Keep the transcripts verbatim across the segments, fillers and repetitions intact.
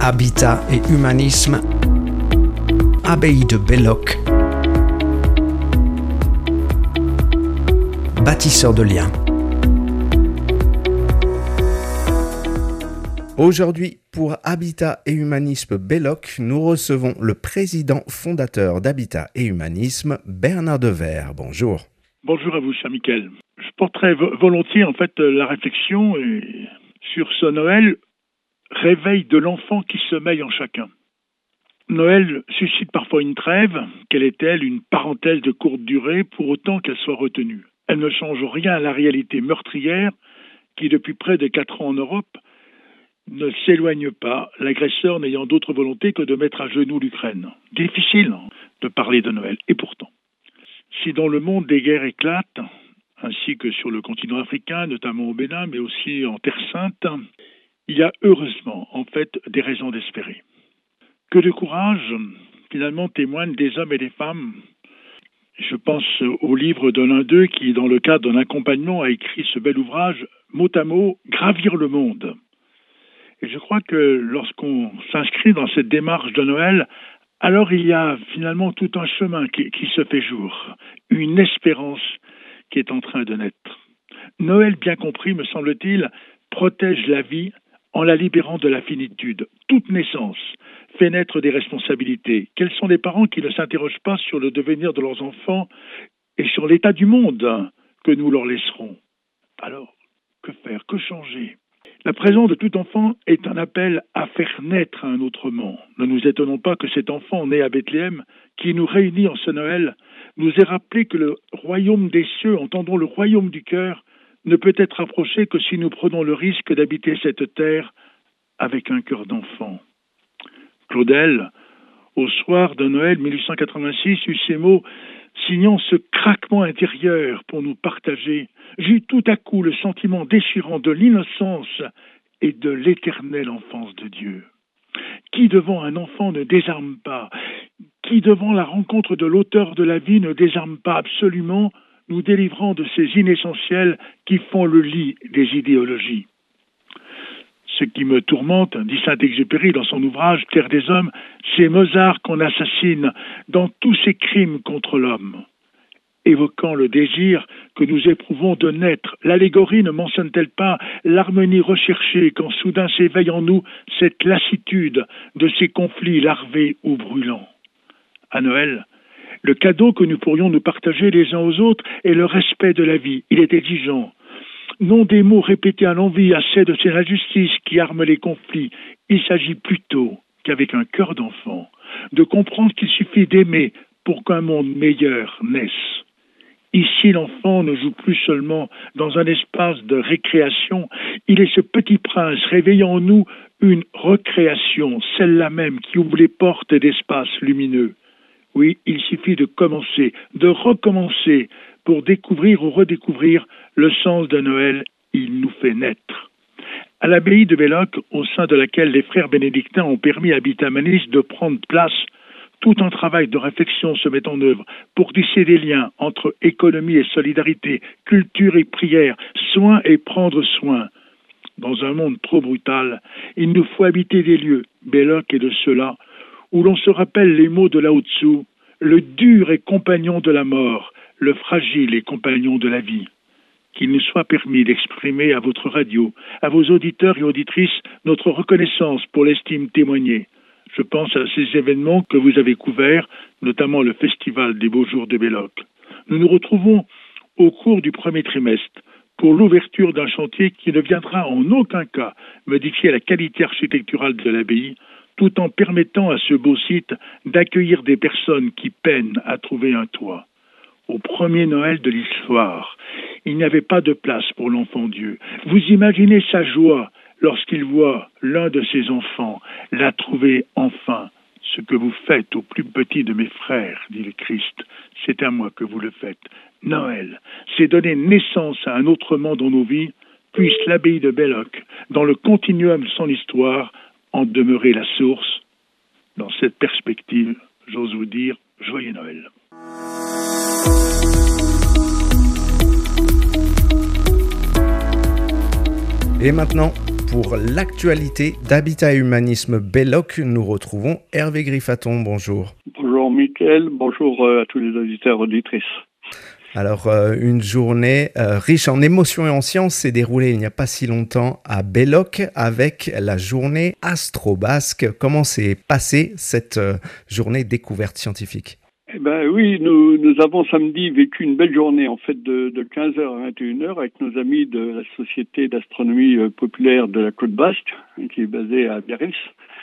Habitat et humanisme, abbaye de Belloc, bâtisseur de liens. Aujourd'hui, pour Habitat et Humanisme Belloc, nous recevons le président fondateur d'Habitat et Humanisme, Bernard Devers. Bonjour. Bonjour à vous, cher Michael. Je porterai vo- volontiers en fait la réflexion et, sur ce Noël, réveil de l'enfant qui sommeille en chacun. Noël suscite parfois une trêve. Quelle est-elle? Une parenthèse de courte durée, pour autant qu'elle soit retenue. Elle ne change rien à la réalité meurtrière qui, depuis près de quatre ans en Europe, ne s'éloigne pas, l'agresseur n'ayant d'autre volonté que de mettre à genoux l'Ukraine. Difficile de parler de Noël. Et pourtant, si dans le monde des guerres éclatent, ainsi que sur le continent africain, notamment au Bénin, mais aussi en Terre Sainte, il y a heureusement, en fait, des raisons d'espérer. Que de courage, finalement, témoignent des hommes et des femmes. Je pense au livre de l'un d'eux qui, dans le cadre d'un accompagnement, a écrit ce bel ouvrage, mot à mot, « Gravir le monde ». Et je crois que lorsqu'on s'inscrit dans cette démarche de Noël, alors il y a finalement tout un chemin qui, qui se fait jour, une espérance qui est en train de naître. Noël, bien compris, me semble-t-il, protège la vie en la libérant de la finitude. Toute naissance fait naître des responsabilités. Quels sont les parents qui ne s'interrogent pas sur le devenir de leurs enfants et sur l'état du monde que nous leur laisserons? Alors, que faire? Que changer? La présence de tout enfant est un appel à faire naître un autre monde. Ne nous étonnons pas que cet enfant né à Bethléem, qui nous réunit en ce Noël, nous ait rappelé que le royaume des cieux, entendons le royaume du cœur, ne peut être approché que si nous prenons le risque d'habiter cette terre avec un cœur d'enfant. Claudel, au soir de Noël mille huit cent quatre-vingt-six, eut ces mots, signant ce craquement intérieur pour nous partager. J'eus tout à coup le sentiment déchirant de l'innocence et de l'éternelle enfance de Dieu. Qui devant un enfant ne désarme pas? Qui devant la rencontre de l'auteur de la vie ne désarme pas absolument, nous délivrant de ces inessentiels qui font le lit des idéologies? Ce qui me tourmente, dit Saint-Exupéry dans son ouvrage « Terre des hommes », c'est Mozart qu'on assassine dans tous ses crimes contre l'homme. Évoquant le désir que nous éprouvons de naître, l'allégorie ne mentionne-t-elle pas l'harmonie recherchée quand soudain s'éveille en nous cette lassitude de ces conflits larvés ou brûlants? À Noël, le cadeau que nous pourrions nous partager les uns aux autres est le respect de la vie. Il est exigeant. Non des mots répétés à l'envi, assez de ces injustices qui arment les conflits. Il s'agit plutôt qu'avec un cœur d'enfant, de comprendre qu'il suffit d'aimer pour qu'un monde meilleur naisse. Ici, l'enfant ne joue plus seulement dans un espace de récréation, il est ce petit prince réveillant en nous une recréation, celle-là même qui ouvre les portes d'espaces lumineux. Oui, il suffit de commencer, de recommencer pour découvrir ou redécouvrir le sens de Noël. Il nous fait naître. À l'abbaye de Belloc, au sein de laquelle les frères bénédictins ont permis à Habitat et Humanisme de prendre place, tout un travail de réflexion se met en œuvre pour tisser des liens entre économie et solidarité, culture et prière, soin et prendre soin. Dans un monde trop brutal, il nous faut habiter des lieux, Belloc est de ceux-là, où l'on se rappelle les mots de Lao Tzu, le dur est compagnon de la mort, le fragile est compagnon de la vie. Qu'il nous soit permis d'exprimer à votre radio, à vos auditeurs et auditrices, notre reconnaissance pour l'estime témoignée. Je pense à ces événements que vous avez couverts, notamment le Festival des Beaux Jours de Belloc. Nous nous retrouvons au cours du premier trimestre pour l'ouverture d'un chantier qui ne viendra en aucun cas modifier la qualité architecturale de l'abbaye, tout en permettant à ce beau site d'accueillir des personnes qui peinent à trouver un toit. Au premier Noël de l'histoire, il n'y avait pas de place pour l'enfant Dieu. Vous imaginez sa joie lorsqu'il voit l'un de ses enfants la trouver enfin. Ce que vous faites au plus petit de mes frères, dit le Christ, c'est à moi que vous le faites. Noël, c'est donner naissance à un autre monde dans nos vies, puisse l'abbaye de Belloc, dans le continuum de son histoire, en demeurer la source. Dans cette perspective, j'ose vous dire, joyeux Noël. Et maintenant, pour l'actualité d'Habitat et Humanisme Belloc. Nous retrouvons Hervé Griffaton. Bonjour. Bonjour Mickaël, bonjour à tous les auditeurs et auditrices. Alors, euh, une journée euh, riche en émotions et en sciences s'est déroulée il n'y a pas si longtemps à Belloc avec la journée Astrobasque. Comment s'est passée cette euh, journée découverte scientifique ? Eh ben oui, nous, nous avons samedi vécu une belle journée en fait de, de quinze heures à vingt et une heures avec nos amis de la Société d'astronomie populaire de la Côte Basque, qui est basée à Biarritz.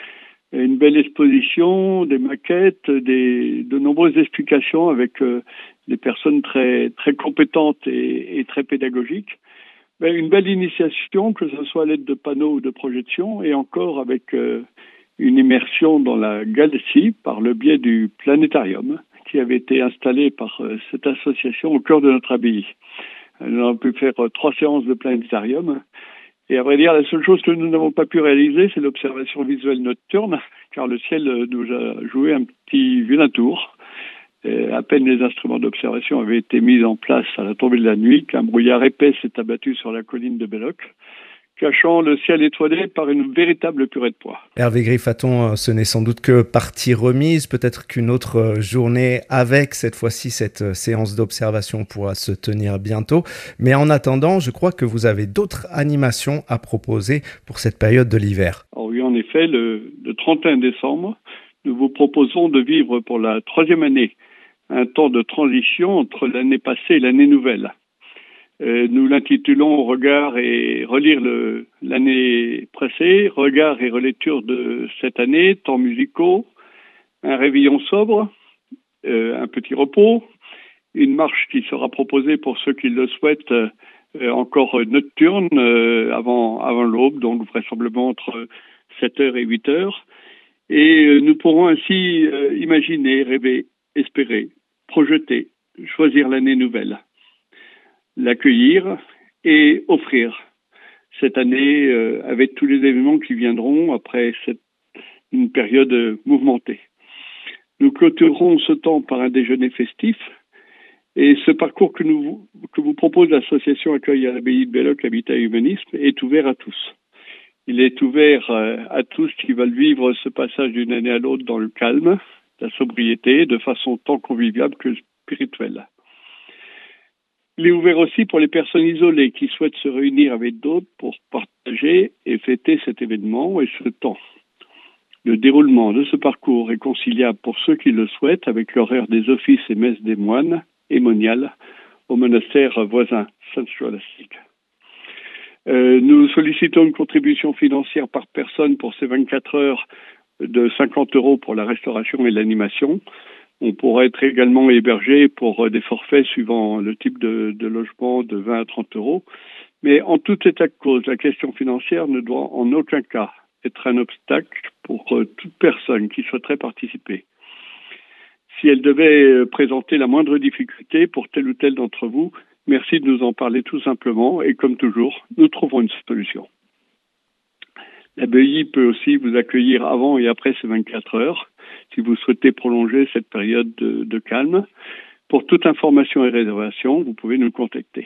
Une belle exposition, des maquettes, des, de nombreuses explications avec euh, des personnes très très compétentes et, et très pédagogiques. Mais une belle initiation, que ce soit à l'aide de panneaux ou de projections, et encore avec euh, une immersion dans la galaxie par le biais du planétarium qui avait été installé par euh, cette association au cœur de notre abbaye. Nous avons pu faire euh, trois séances de planétarium. Et à vrai dire, la seule chose que nous n'avons pas pu réaliser, c'est l'observation visuelle nocturne, car le ciel nous a joué un petit vilain tour. Et à peine les instruments d'observation avaient été mis en place à la tombée de la nuit, qu'un brouillard épais s'est abattu sur la colline de Belloc, cachant le ciel étoilé par une véritable purée de pois. Hervé Griffaton, ce n'est sans doute que partie remise. Peut-être qu'une autre journée avec, cette fois-ci, cette séance d'observation pourra se tenir bientôt. Mais en attendant, je crois que vous avez d'autres animations à proposer pour cette période de l'hiver. Alors oui, en effet, le, le trente et un décembre, nous vous proposons de vivre pour la troisième année un temps de transition entre l'année passée et l'année nouvelle. Euh, nous l'intitulons « Regard et relire le, l'année passée »,« Regard et relecture de cette année »,« Temps musicaux »,« Un réveillon sobre euh, »,« Un petit repos », une marche qui sera proposée pour ceux qui le souhaitent euh, encore nocturne euh, avant, avant l'aube, donc vraisemblablement entre sept heures et huit heures. Et euh, nous pourrons ainsi euh, imaginer, rêver, espérer, projeter, choisir l'année nouvelle, l'accueillir et offrir cette année euh, avec tous les événements qui viendront après cette, une période mouvementée. Nous clôturerons ce temps par un déjeuner festif et ce parcours que, nous, que vous propose l'association Accueil à l'abbaye de Belloc, Habitat et Humanisme est ouvert à tous. Il est ouvert euh, à tous qui veulent vivre ce passage d'une année à l'autre dans le calme, la sobriété, de façon tant conviviale que spirituelle. Il est ouvert aussi pour les personnes isolées qui souhaitent se réunir avec d'autres pour partager et fêter cet événement et ce temps. Le déroulement de ce parcours est conciliable pour ceux qui le souhaitent avec l'horaire des offices et messes des moines et moniales au monastère voisin Saint-Scholastique. Euh, nous sollicitons une contribution financière par personne pour ces vingt-quatre heures de cinquante euros pour la restauration et l'animation. On pourrait être également hébergé pour des forfaits suivant le type de, de logement de vingt à trente euros. Mais en tout état de cause, la question financière ne doit en aucun cas être un obstacle pour toute personne qui souhaiterait participer. Si elle devait présenter la moindre difficulté pour tel ou tel d'entre vous, merci de nous en parler tout simplement et comme toujours, nous trouverons une solution. L'abbaye peut aussi vous accueillir avant et après ces vingt-quatre heures, si vous souhaitez prolonger cette période de, de calme. Pour toute information et réservation, vous pouvez nous contacter.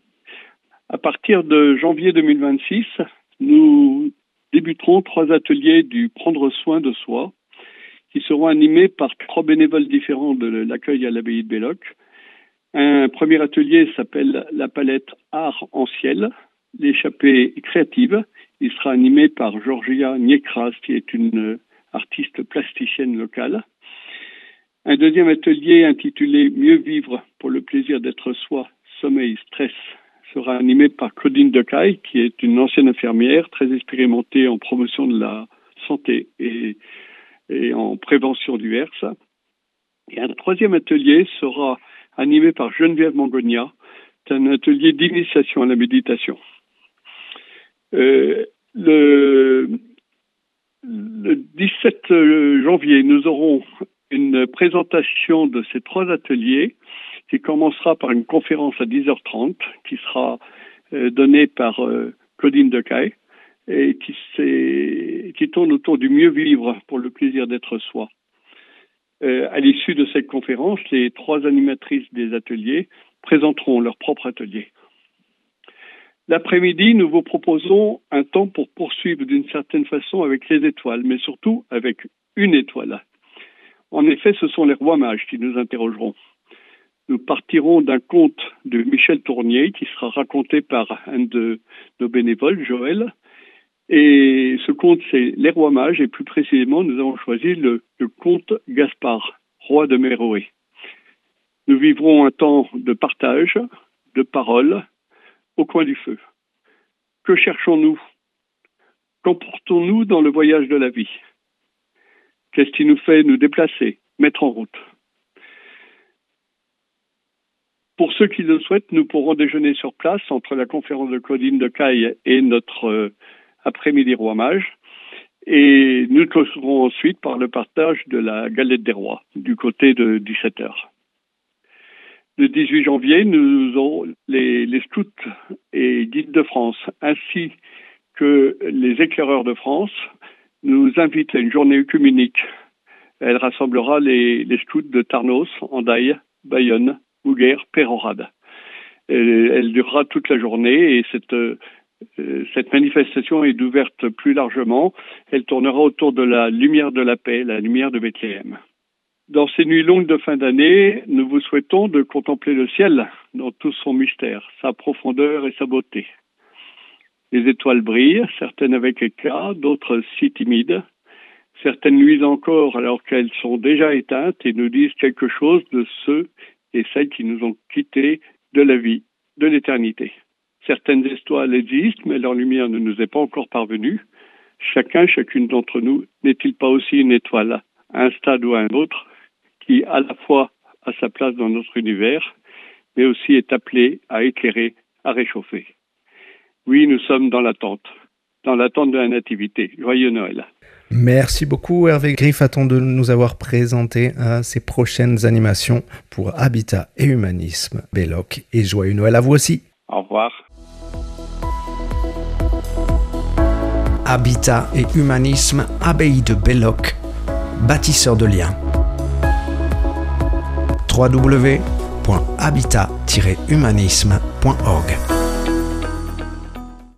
À partir de janvier deux mille vingt-six, nous débuterons trois ateliers du Prendre soin de soi, qui seront animés par trois bénévoles différents de l'accueil à l'abbaye de Belloc. Un premier atelier s'appelle la palette Art en ciel, l'échappée créative. Il sera animé par Georgia Niekras, qui est une artiste plasticienne locale. Un deuxième atelier intitulé Mieux vivre pour le plaisir d'être soi, sommeil, stress, sera animé par Claudine Decaille, qui est une ancienne infirmière très expérimentée en promotion de la santé et, et en prévention du R S. Et un troisième atelier sera animé par Geneviève Mangonia. C'est un atelier d'initiation à la méditation. Euh, le, le dix-sept janvier, nous aurons une présentation de ces trois ateliers qui commencera par une conférence à dix heures trente qui sera euh, donnée par euh, Claudine Decaille et qui, qui tourne autour du mieux vivre pour le plaisir d'être soi. Euh, à l'issue de cette conférence, les trois animatrices des ateliers présenteront leur propre atelier. L'après-midi, nous vous proposons un temps pour poursuivre d'une certaine façon avec les étoiles, mais surtout avec une étoile. En effet, ce sont les rois mages qui nous interrogeront. Nous partirons d'un conte de Michel Tournier qui sera raconté par un de nos bénévoles, Joël. Et ce conte, c'est les rois mages, et plus précisément, nous avons choisi le, le comte Gaspard, roi de Méroé. Nous vivrons un temps de partage, de parole, au coin du feu. Que cherchons-nous? Qu'emportons-nous dans le voyage de la vie? Qu'est-ce qui nous fait nous déplacer, mettre en route? Pour ceux qui le souhaitent, nous pourrons déjeuner sur place entre la conférence de Claudine de Caille et notre euh, après-midi roi mage. Et nous clôturerons ensuite par le partage de la galette des rois, du côté de dix-sept heures. Le dix-huit janvier, nous aurons les, les scouts et guides de France, ainsi que les éclaireurs de France, nous invitent à une journée œcuménique. Elle rassemblera les, les scouts de Tarnos, Andaille, Bayonne, Mouguer, Pérorade. Elle, elle durera toute la journée et cette, euh, cette manifestation est ouverte plus largement. Elle tournera autour de la lumière de la paix, la lumière de Bethléem. Dans ces nuits longues de fin d'année, nous vous souhaitons de contempler le ciel dans tout son mystère, sa profondeur et sa beauté. Les étoiles brillent, certaines avec éclat, d'autres si timides. Certaines luisent encore alors qu'elles sont déjà éteintes et nous disent quelque chose de ceux et celles qui nous ont quittés de la vie, de l'éternité. Certaines étoiles existent, mais leur lumière ne nous est pas encore parvenue. Chacun, chacune d'entre nous, n'est-il pas aussi une étoile, à un stade ou à un autre, qui à la fois a sa place dans notre univers, mais aussi est appelé à éclairer, à réchauffer. Oui, nous sommes dans l'attente, dans l'attente de la nativité. Joyeux Noël. Merci beaucoup Hervé Griffaton de nous avoir présenté euh, ces prochaines animations pour Habitat et Humanisme, Belloc, et joyeux Noël à vous aussi. Au revoir. Habitat et Humanisme, abbaye de Belloc, bâtisseur de liens. w w w point habitat tiret humanisme point org